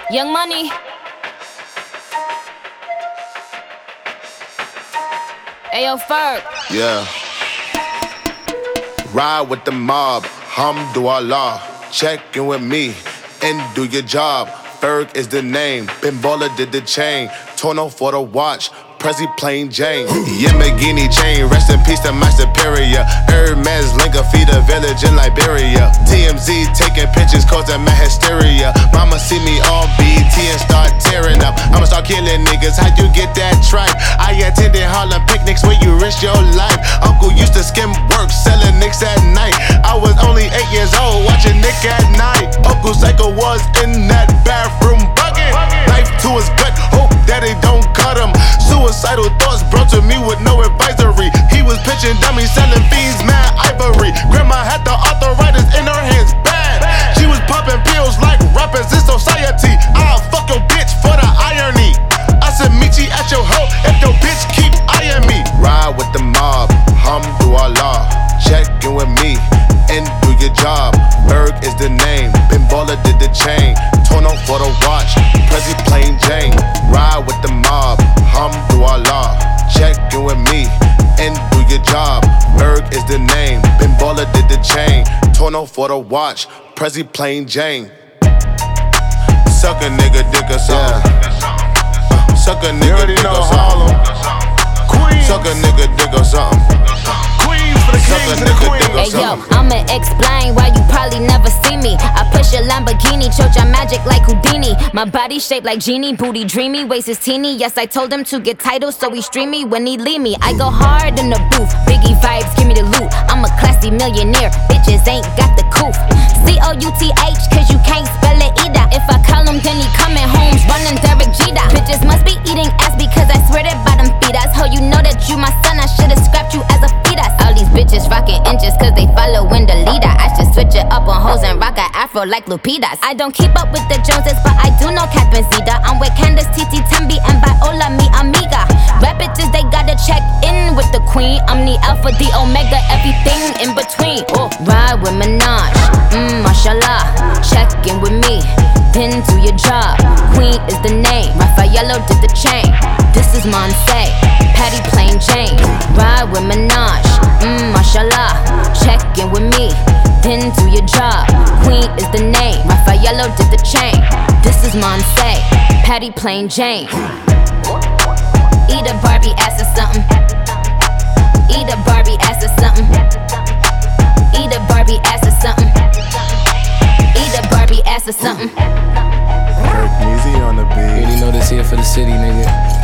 Young Money. Ayo, Ferg. Yeah. Ride with the mob, Hamdulillah. Check in with me and do your job. Ferg is the name. Bimbola did the chain. Tono for the watch. Prezi plain Jane. Yamagini chain. Rest in peace to my superior. Hermes Linka feed a village in Liberia. TMZ taking pictures causing my hysteria. Mama see me on BT and start tearing up. I'ma start killing niggas. How you get that tripe? I attended Harlem picnics where you risk your life. Uncle used to skim work selling nicks at night. I was only 8 years old watching Nick at night. Uncle Psycho was in that bathroom bucket. Knife to his gut. Hope that they don't cut him. Suicidal thoughts brought to me with no advisory. He was pitching dummies, selling fiends, mad ivory. Grandma had the arthritis in her hands, bad. She was popping pills like rappers in society. I'll fuck your bitch for the irony. I said meet you at your hoe if your bitch keep eyeing me. Ride with the mob, Hamdulillah. Check in with me and do your job. Ferg is the name. Bimbola did the chain. Tono for the watch. Prezi plain Jane. Ride with the mob, Hamdulillah. Check in with me and do your job. Ferg is the name. Bimbola did the chain. Tono for the watch. Prezi plain Jane. Suck a nigga dick or something. Suck a nigga dick or something. Suck a nigga dick or something. Hey yo, I'ma explain why you probably never see me. I push a Lamborghini, choke your magic like Houdini. My body shaped like genie, booty dreamy, waist is teeny. Yes, I told him to get titles, so he stream me when he leave me. I go hard in the booth, Biggie vibes, give me the loot. I'm a classy millionaire, bitches ain't got the couth. C-O-U-T-H, cause you can't spell it either. If I call him, then he coming home, running Derek Jeter. Bitches must be eating ass because I swear that bottom feed us. Ho, you know that you my son, I should've scrapped you as a fetus. All these bitches rockin' inches cause they followin' the leader. I should switch it up on hoes and rock a afro like Lupitas. I don't keep up with the Joneses, but I do know Cat and Zeta. I'm with Candace, Titi, Tembi, and Viola, mi amiga. Rap bitches, they gotta check in with the queen. I'm the alpha, the omega, everything in between. Oh, ride with Minaj, mashallah. Check in with me, then do your job. Queen is the name, Raffaello did the chain. This is Monse, Patty plain Jane. Ride with Minaj, mashallah. Check in with me, then do your job. Queen is the name, Raffaello did the chain. This is Monse, Patty plain Jane. Eat a Barbie ass or something. Eat a Barbie ass or something. Eat a Barbie ass or something. Eat a Barbie ass or something. Easy on the beat. You already know this here for the city, nigga.